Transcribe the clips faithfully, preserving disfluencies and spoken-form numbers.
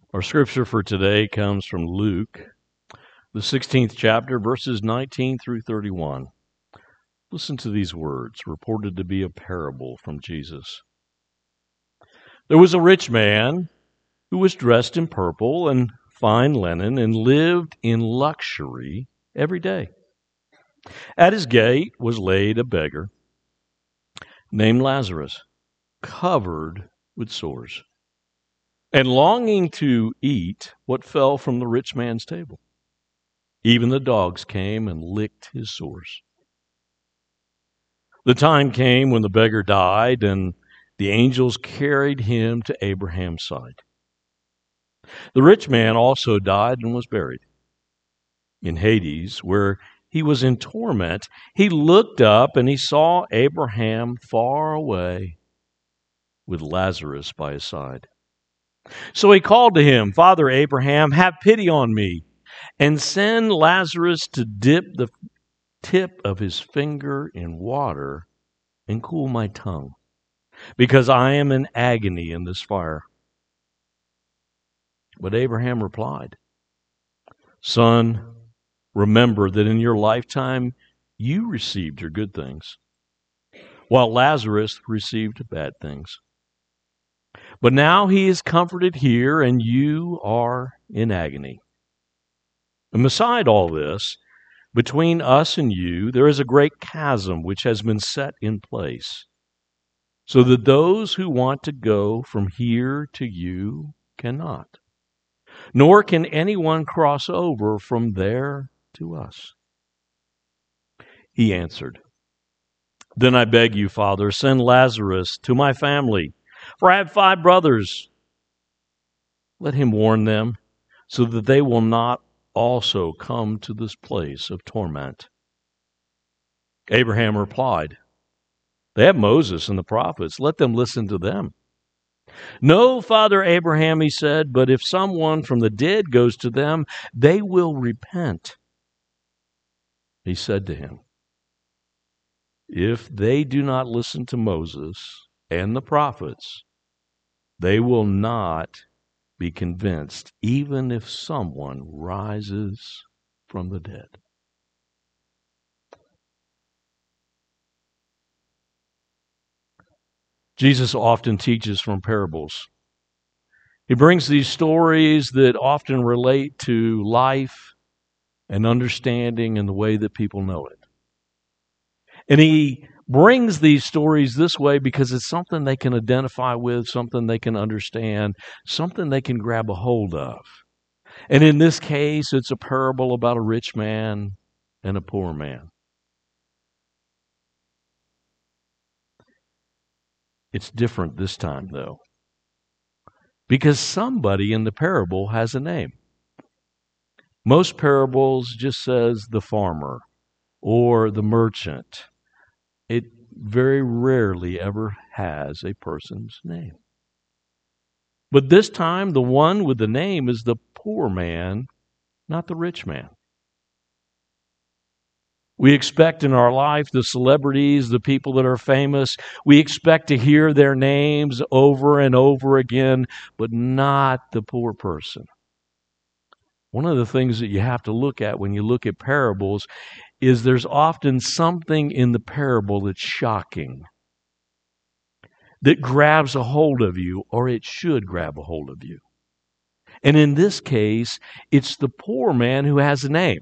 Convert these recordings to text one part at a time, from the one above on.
Our scripture for today comes from Luke, the sixteenth chapter, verses nineteen through thirty-one. Listen to these words, reported to be a parable from Jesus. There was a rich man who was dressed in purple and fine linen and lived in luxury every day. At his gate was laid a beggar named Lazarus, covered with sores, and longing to eat what fell from the rich man's table. Even the dogs came and licked his sores. The time came when the beggar died, and the angels carried him to Abraham's side. The rich man also died and was buried. In Hades, where he was in torment, he looked up and he saw Abraham far away with Lazarus by his side. So he called to him, "Father Abraham, have pity on me, and send Lazarus to dip the tip of his finger in water and cool my tongue, because I am in agony in this fire." But Abraham replied, "Son, remember that in your lifetime you received your good things, while Lazarus received bad things. But now he is comforted here, and you are in agony. And beside all this, between us and you, there is a great chasm which has been set in place, so that those who want to go from here to you cannot, nor can anyone cross over from there to us." He answered, "Then I beg you, Father, send Lazarus to my family, for I have five brothers. Let him warn them, so that they will not also come to this place of torment." Abraham replied, "They have Moses and the prophets. Let them listen to them." "No, Father Abraham," he said, "but if someone from the dead goes to them, they will repent." He said to him, "If they do not listen to Moses and the prophets, they will not be convinced, even if someone rises from the dead." Jesus often teaches from parables. He brings these stories that often relate to life and understanding and the way that people know it. And he brings these stories this way because it's something they can identify with, something they can understand, something they can grab a hold of. And in this case, it's a parable about a rich man and a poor man. It's different this time, though, because somebody in the parable has a name. Most parables just says the farmer or the merchant. It very rarely ever has a person's name. But this time, the one with the name is the poor man, not the rich man. We expect in our life the celebrities, the people that are famous, we expect to hear their names over and over again, but not the poor person. One of the things that you have to look at when you look at parables is there's often something in the parable that's shocking, that grabs a hold of you, or it should grab a hold of you. And in this case, it's the poor man who has a name.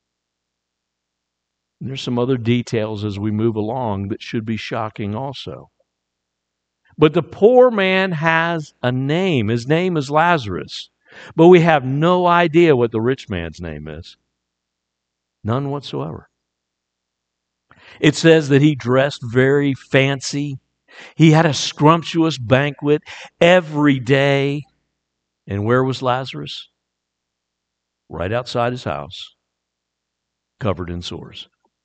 And there's some other details as we move along that should be shocking also. But the poor man has a name. His name is Lazarus. But we have no idea what the rich man's name is. None whatsoever. It says that he dressed very fancy. He had a scrumptious banquet every day. And where was Lazarus? Right outside his house, covered in sores.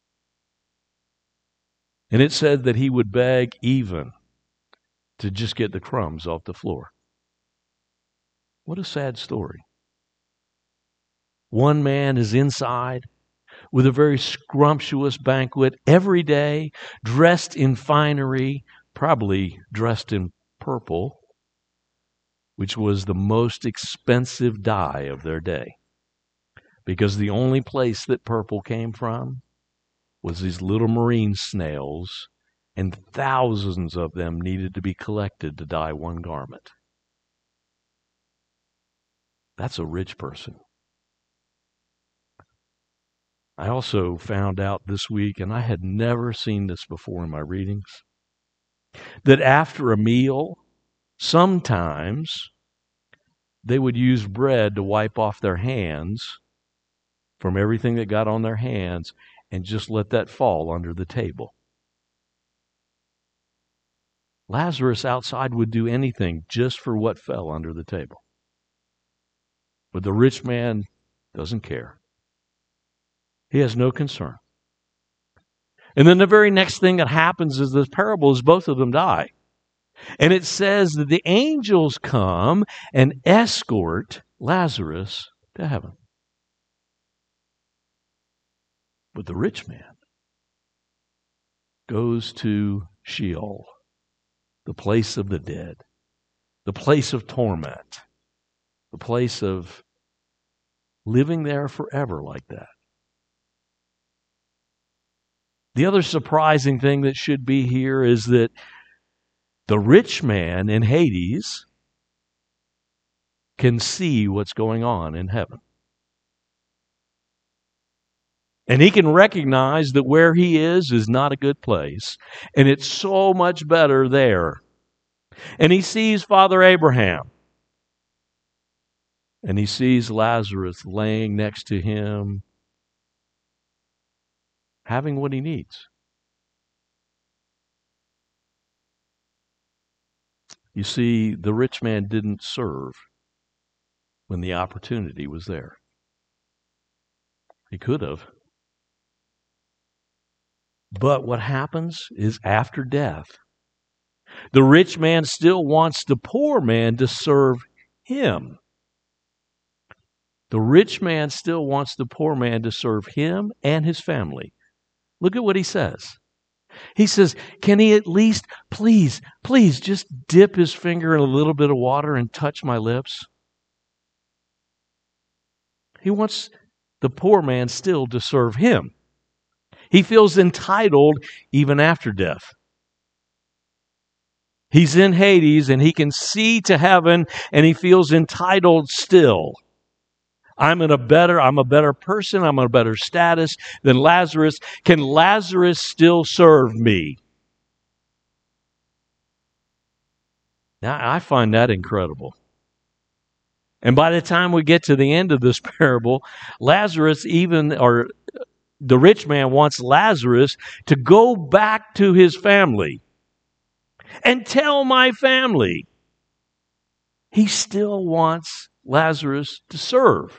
And it said that he would beg even to just get the crumbs off the floor. What a sad story. One man is inside with a very scrumptious banquet every day, dressed in finery, probably dressed in purple. which was the most expensive dye of their day. Because the only place that purple came from was these little marine snails, and thousands of them needed to be collected to dye one garment. That's a rich person. I also found out this week, and I had never seen this before in my readings, that after a meal, sometimes they would use bread to wipe off their hands from everything that got on their hands and just let that fall under the table. Lazarus outside would do anything just for what fell under the table. But the rich man doesn't care. He has no concern. And then the very next thing that happens is this parable is both of them die. And it says that the angels come and escort Lazarus to heaven. But the rich man goes to Sheol, the place of the dead, the place of torment, the place of living there forever like that. The other surprising thing that should be here is that the rich man in Hades can see what's going on in heaven. And he can recognize that where he is is not a good place, and it's so much better there. And he sees Father Abraham, and he sees Lazarus laying next to him, having what he needs. You see, the rich man didn't serve when the opportunity was there. He could have. But what happens is after death, the rich man still wants the poor man to serve him. The rich man still wants the poor man to serve him and his family. Look at what he says. He says, can he at least, please, please just dip his finger in a little bit of water and touch my lips? He wants the poor man still to serve him. He feels entitled even after death. He's in Hades and he can see to heaven and he feels entitled still. I'm in a better, I'm a better person, I'm in a better status than Lazarus. Can Lazarus still serve me? Now, I find that incredible. And by the time we get to the end of this parable, Lazarus even, or the rich man wants Lazarus to go back to his family and tell my family. He still wants Lazarus to serve.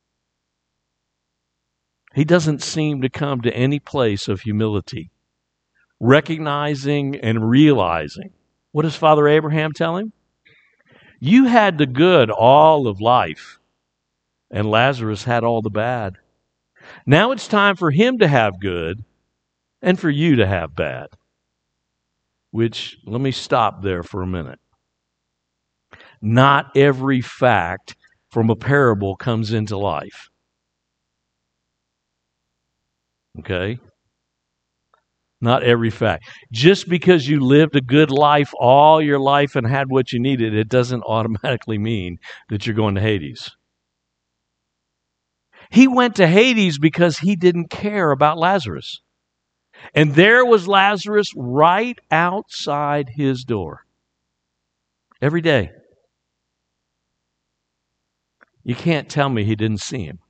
He doesn't seem to come to any place of humility, recognizing and realizing. What does Father Abraham tell him? You had the good all of life, and Lazarus had all the bad. Now it's time for him to have good and for you to have bad. Which, let me stop there for a minute. Not every fact from a parable comes into life. Okay? Not every fact. Just because you lived a good life all your life and had what you needed, it doesn't automatically mean that you're going to Hades. He went to Hades because he didn't care about Lazarus. And there was Lazarus right outside his door. Every day. You can't tell me he didn't see him.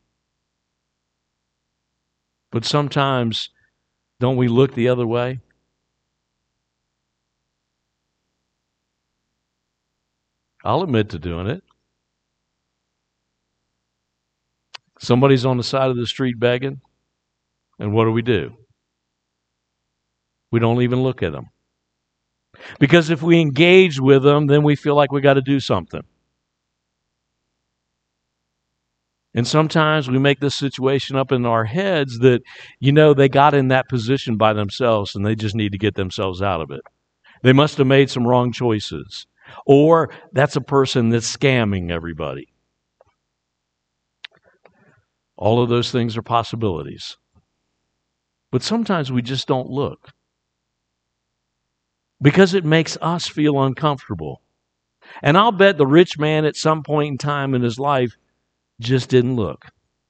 But sometimes, don't we look the other way? I'll admit to doing it. Somebody's on the side of the street begging, and what do we do? We don't even look at them. Because if we engage with them, then we feel like we got to do something. And sometimes we make this situation up in our heads that, you know, they got in that position by themselves and they just need to get themselves out of it. They must have made some wrong choices. Or that's a person that's scamming everybody. All of those things are possibilities. But sometimes we just don't look because it makes us feel uncomfortable. And I'll bet the rich man at some point in time in his life just didn't look.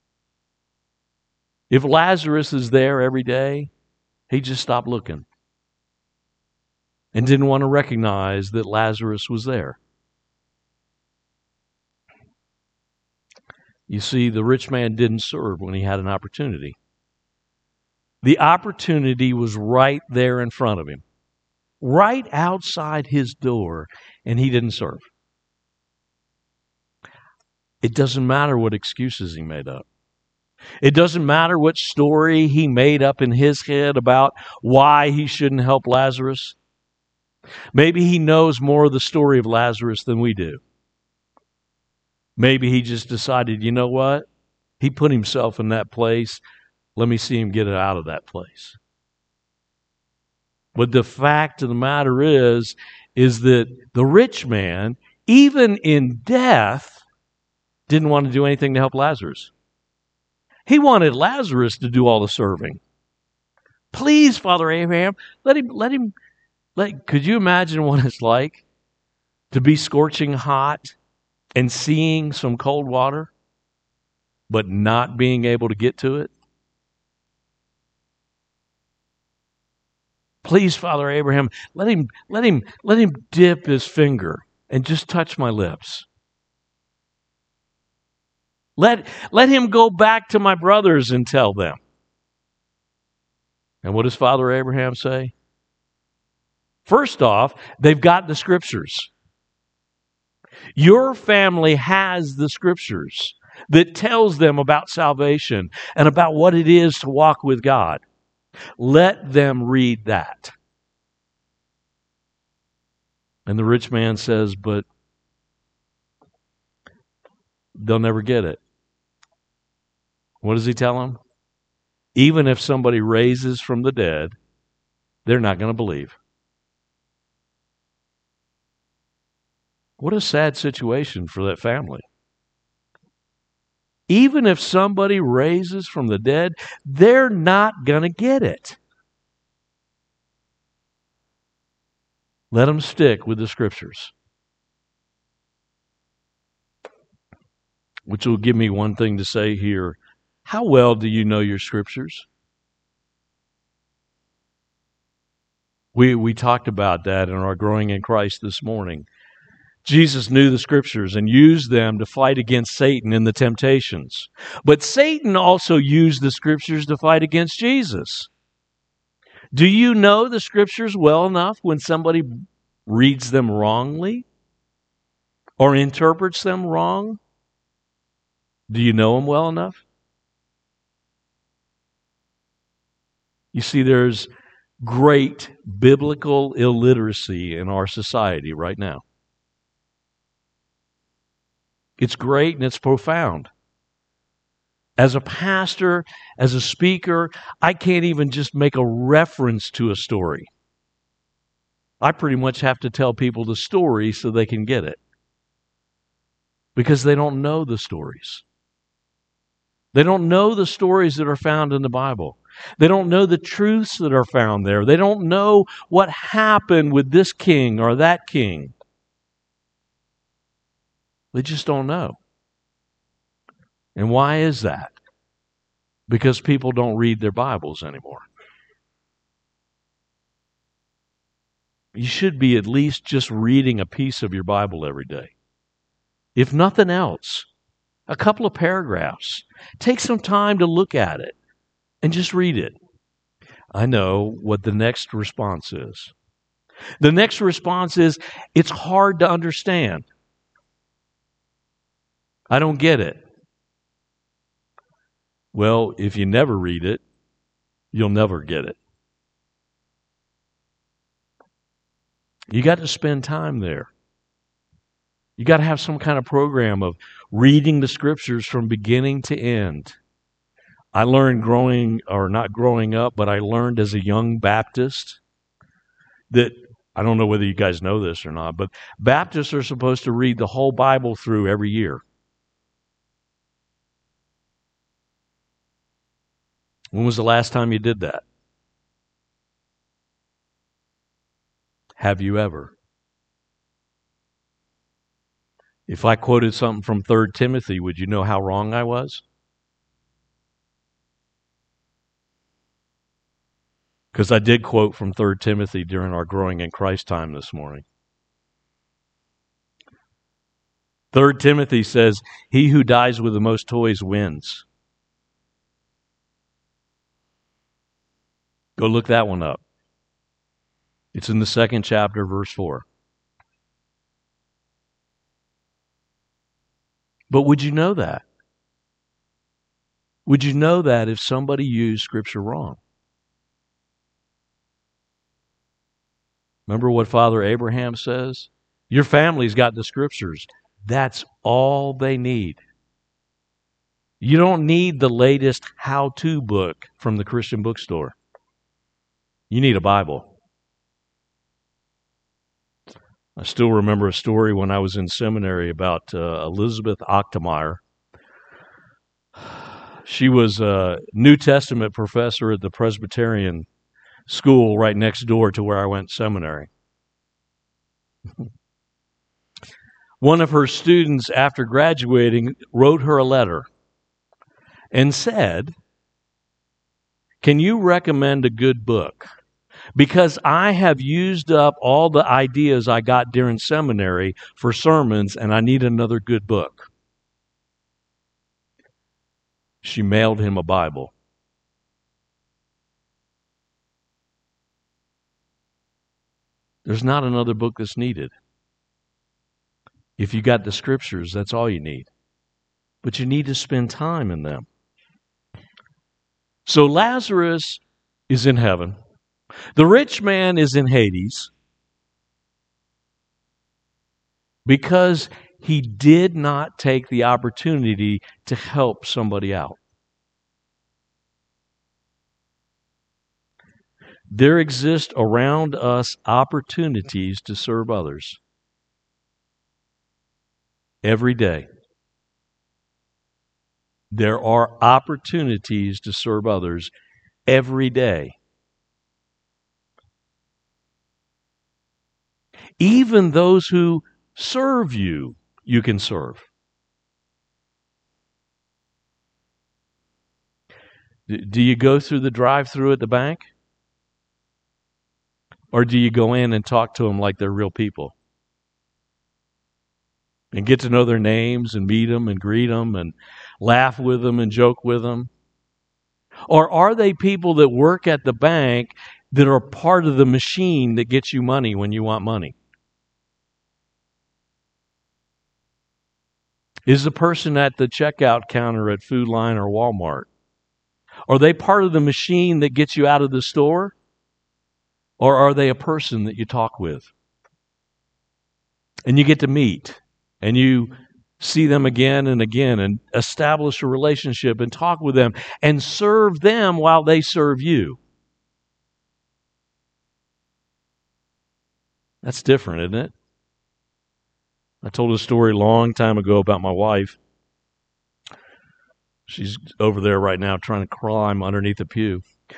If Lazarus is there every day, he just stopped looking and didn't want to recognize that Lazarus was there. You see, the rich man didn't serve when he had an opportunity. The opportunity was right there in front of him, right outside his door, and he didn't serve. It doesn't matter what excuses he made up. It doesn't matter what story he made up in his head about why he shouldn't help Lazarus. Maybe he knows more of the story of Lazarus than we do. Maybe he just decided, you know what? He put himself in that place. Let me see him get it out of that place. But the fact of the matter is, is that the rich man, even in death, didn't want to do anything to help Lazarus. He wanted Lazarus to do all the serving. Please, Father Abraham, let him, let him, let, could you imagine what it's like to be scorching hot and seeing some cold water, but not being able to get to it? Please, Father Abraham, let him, let him, let him dip his finger and just touch my lips. Let, let him go back to my brothers and tell them. And what does Father Abraham say? First off, they've got the Scriptures. Your family has the Scriptures that tells them about salvation and about what it is to walk with God. Let them read that. And the rich man says, but they'll never get it. What does he tell them? Even if somebody raises from the dead, they're not going to believe. What a sad situation for that family. Even if somebody raises from the dead, they're not going to get it. Let them stick with the Scriptures. Which will give me one thing to say here. How well do you know your Scriptures? We, we talked about that in our Growing in Christ this morning. Jesus knew the Scriptures and used them to fight against Satan in the temptations. But Satan also used the Scriptures to fight against Jesus. Do you know the Scriptures well enough when somebody reads them wrongly or interprets them wrong? Do you know them well enough? You see, there's great biblical illiteracy in our society right now. It's great and it's profound. As a pastor, as a speaker, I can't even just make a reference to a story. I pretty much have to tell people the story so they can get it. Because they don't know the stories. They don't know the stories that are found in the Bible. They don't know the truths that are found there. They don't know what happened with this king or that king. They just don't know. And why is that? Because people don't read their Bibles anymore. You should be at least just reading a piece of your Bible every day. If nothing else, a couple of paragraphs. Take some time to look at it and just read it. I know what the next response is. The next response is, it's hard to understand. I don't get it. Well, if you never read it, you'll never get it. You got to spend time there. You got to have some kind of program of reading the Scriptures from beginning to end. I learned growing, or not growing up, but I learned as a young Baptist that I don't know whether you guys know this or not, but Baptists are supposed to read the whole Bible through every year. When was the last time you did that? Have you ever? If I quoted something from Third Timothy, would you know how wrong I was? Because I did quote from Third Timothy during our Growing in Christ time this morning. Third Timothy says, he who dies with the most toys wins. Go look that one up. It's in the second chapter, verse four. But would you know that? Would you know that if somebody used Scripture wrong? Remember what Father Abraham says? Your family's got the Scriptures. That's all they need. You don't need the latest how-to book from the Christian bookstore. You need a Bible. I still remember a story when I was in seminary about uh, Elizabeth Ochtemeyer. She was a New Testament professor at the Presbyterian school right next door to where I went to seminary. One of her students, after graduating, wrote her a letter and said, "Can you recommend a good book? Because I have used up all the ideas I got during seminary for sermons, and I need another good book." She mailed him a Bible. There's not another book that's needed. If you got the Scriptures, that's all you need. But you need to spend time in them. So Lazarus is in heaven. The rich man is in Hades because he did not take the opportunity to help somebody out. There exist around us opportunities to serve others every day. There are opportunities to serve others every day. Even those who serve you, you can serve. Do you go through the drive-thru at the bank? Or do you go in and talk to them like they're real people? And get to know their names and meet them and greet them and laugh with them and joke with them? Or are they people that work at the bank that are part of the machine that gets you money when you want money? Is the person at the checkout counter at Food Line or Walmart, are they part of the machine that gets you out of the store? Or are they a person that you talk with? And you get to meet, and you see them again and again, and establish a relationship, and talk with them, and serve them while they serve you. That's different, isn't it? I told a story a long time ago about my wife. She's over there right now trying to climb underneath the pew.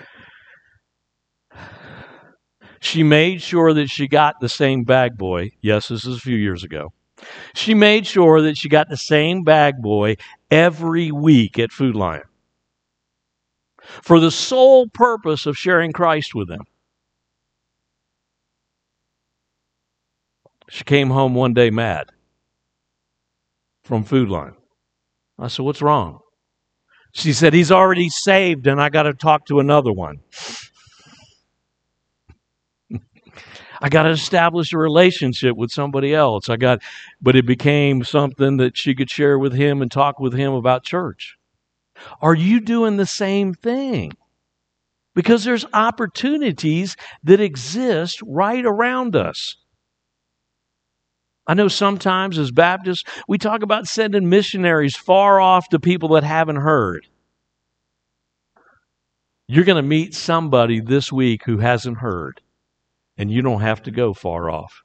She made sure that she got the same bag boy. Yes, this is a few years ago. She made sure that she got the same bag boy every week at Food Lion for the sole purpose of sharing Christ with them. She came home one day mad from Food Lion. I said, "What's wrong?" She said, "He's already saved and I got to talk to another one. I got to establish a relationship with somebody else. I got, but it became something that she could share with him and talk with him about church." Are you doing the same thing? Because there's opportunities that exist right around us. I know sometimes as Baptists, we talk about sending missionaries far off to people that haven't heard. You're going to meet somebody this week who hasn't heard. and you don't have to go far off.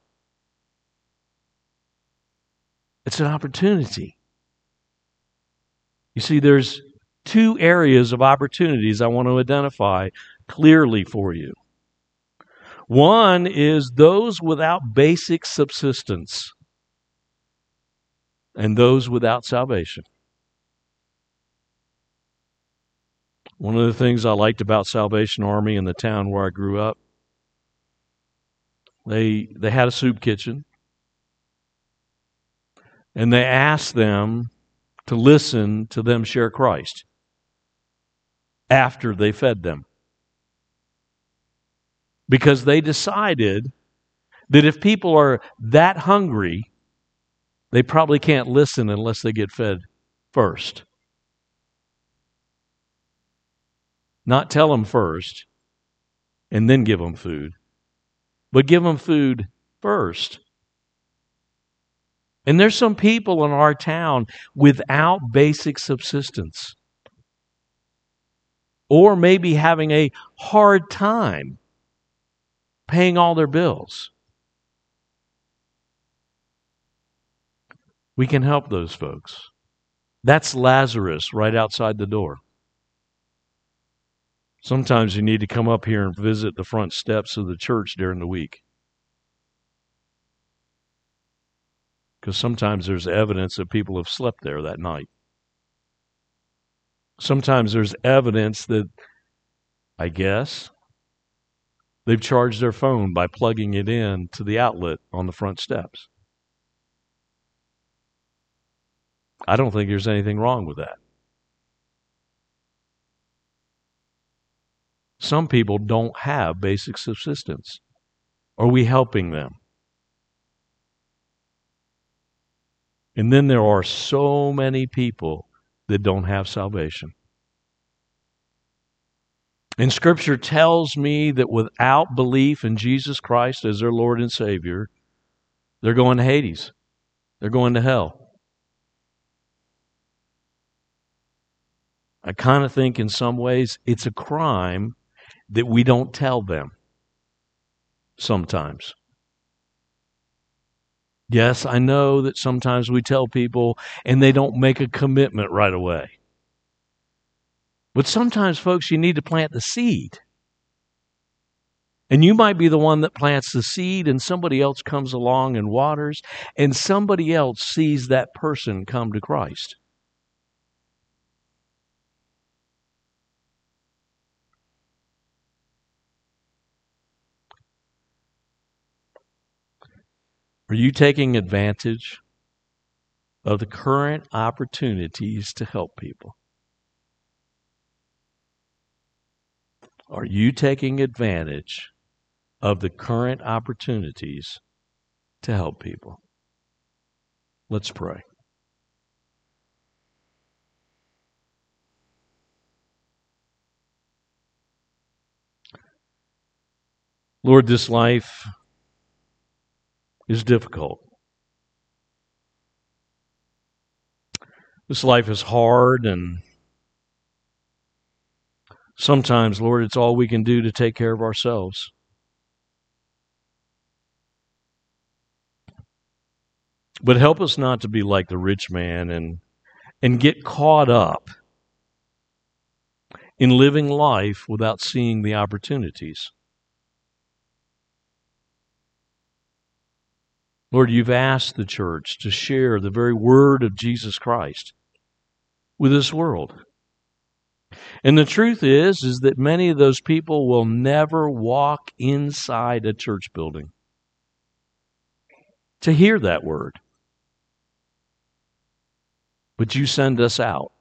It's an opportunity. You see, there's two areas of opportunities I want to identify clearly for you. One is those without basic subsistence and those without salvation. One of the things I liked about Salvation Army in the town where I grew up, they they had a soup kitchen, and they asked them to listen to them share Christ after they fed them. Because they decided that if people are that hungry, they probably can't listen unless they get fed first. Not tell them first and then give them food, but give them food first. And there's some people in our town without basic subsistence, or maybe having a hard time paying all their bills. We can help those folks. That's Lazarus right outside the door. Sometimes you need to come up here and visit the front steps of the church during the week. Because sometimes there's evidence that people have slept there that night. Sometimes there's evidence that, I guess, they've charged their phone by plugging it in to the outlet on the front steps. I don't think there's anything wrong with that. Some people don't have basic subsistence. Are we helping them? And then there are so many people that don't have salvation. And Scripture tells me that without belief in Jesus Christ as their Lord and Savior, they're going to Hades. They're going to hell. I kind of think in some ways it's a crime that we don't tell them sometimes. Yes, I know that sometimes we tell people and they don't make a commitment right away. But sometimes, folks, you need to plant the seed. And you might be the one that plants the seed and somebody else comes along and waters and somebody else sees that person come to Christ. Are you taking advantage of the current opportunities to help people? Are you taking advantage of the current opportunities to help people? Let's pray. Lord, this life is difficult. This life is hard, and sometimes, Lord, it's all we can do to take care of ourselves. But help us not to be like the rich man and, and get caught up in living life without seeing the opportunities. Lord, you've asked the church to share the very word of Jesus Christ with this world. And the truth is, is that many of those people will never walk inside a church building to hear that word. But you send us out.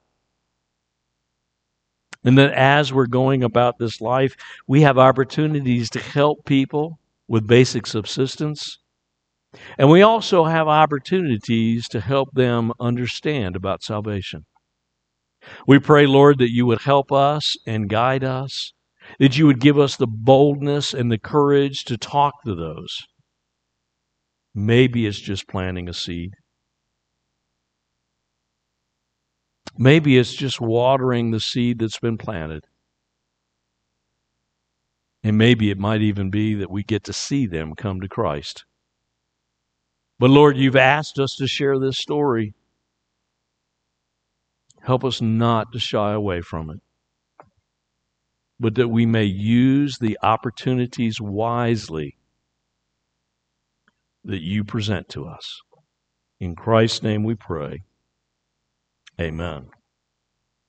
And that as we're going about this life, we have opportunities to help people with basic subsistence. And we also have opportunities to help them understand about salvation. We pray, Lord, that you would help us and guide us, that you would give us the boldness and the courage to talk to those. Maybe it's just planting a seed. Maybe it's just watering the seed that's been planted. And maybe it might even be that we get to see them come to Christ. But Lord, you've asked us to share this story. Help us not to shy away from it, but that we may use the opportunities wisely that you present to us. In Christ's name we pray. Amen.